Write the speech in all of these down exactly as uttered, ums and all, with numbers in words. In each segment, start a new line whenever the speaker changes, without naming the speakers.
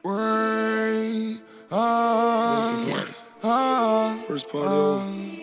Worry, oh, oh,
First part of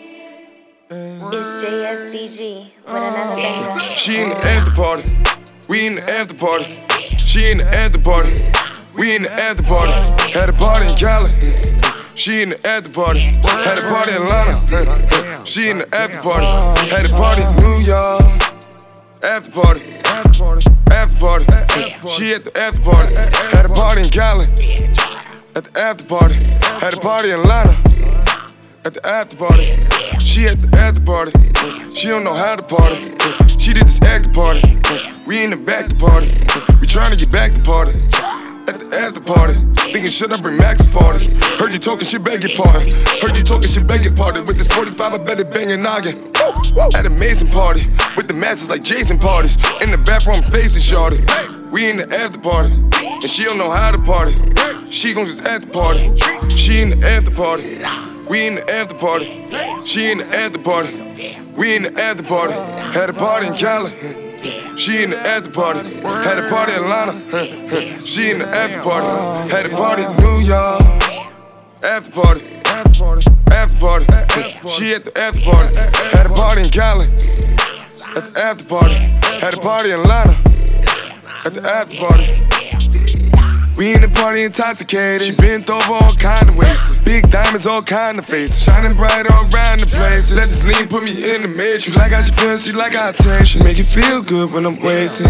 It's J S D G with another banger.
She in the after party, we in the after party. She in the after party, we in the after party. Had a party in Cali, she in the after party. Had a party in Atlanta, she in the after party. Had a party in New York, after party, after party, after party. She at the after party. Had a party in Cali, at the after party. Had a party in Atlanta, at the after party. She at the after party. She don't know how to party. She did this after party. We in the back to party. We tryna get back to party. At the after party. Thinking should I bring Max for this? Heard you talking shit, beg your pardon. Heard you talking shit, beg your pardon. With this forty-five, I better bang your noggin. At a Mason party. With the masses like Jason parties. In the bathroom facing shorty. We in the after party. And she don't know how to party. She gon' just after party. She in the after party. We in the after party. She in the after party. We in the after party. Had a party in Cali. She in the after party. Had a party in Atlanta. She in the after party. Had a party in New York. After party. After party. She at the after party. Had a party in Cali. At the after party. Had a party in Atlanta. At the after party. We in the party intoxicated. She bent over all kind of wasted. Big diamonds, all kind of faces. Shining bright all around the places. Let this lean put me in the matrix. She like how she feels, she like how I taste. She make it feel good when I'm wasted.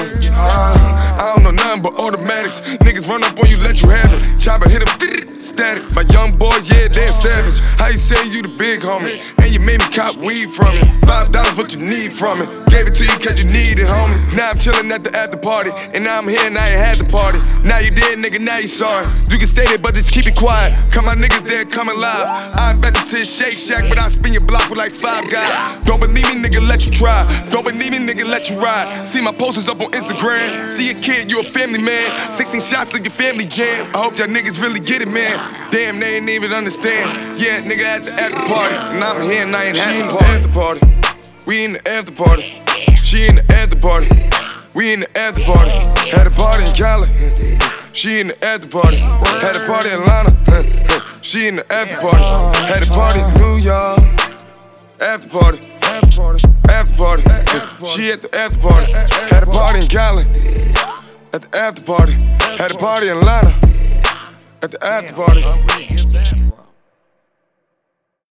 I don't know nothing but automatics. Niggas run up on you, let you have it. Chop it, hit him, static. My young boys, yeah, they're savage. How you say you the big homie? And you made me cop weed from it. Five dollars what you need from it. Gave it to you cause you need it, homie. Now I'm chillin' at the after party. And now I'm here and I ain't had the party. Now you dead, nigga, now you sorry. You can stay there, but just keep it quiet. Come my niggas there, coming live. I invented to a Shake Shack, but I spin your block with like five guys. Don't believe me, nigga, let you try. Don't believe me, nigga, let you ride. See my posters up on Instagram. See a kid, you a family man. sixteen shots, leave your family jam. I hope y'all niggas really get it, man. Damn, they ain't even understand. Yeah, nigga at the after party. And I'm here and I ain't had the after party. We in the after party. She in the after party. We in the after party. Had a party in Cali. She in the after party. Had a party in Atlanta. She in the after party. Had a party in New York. After party. After party. She at the after party. Had a party in Cali. At the after party. Had a party in Atlanta. At the after party.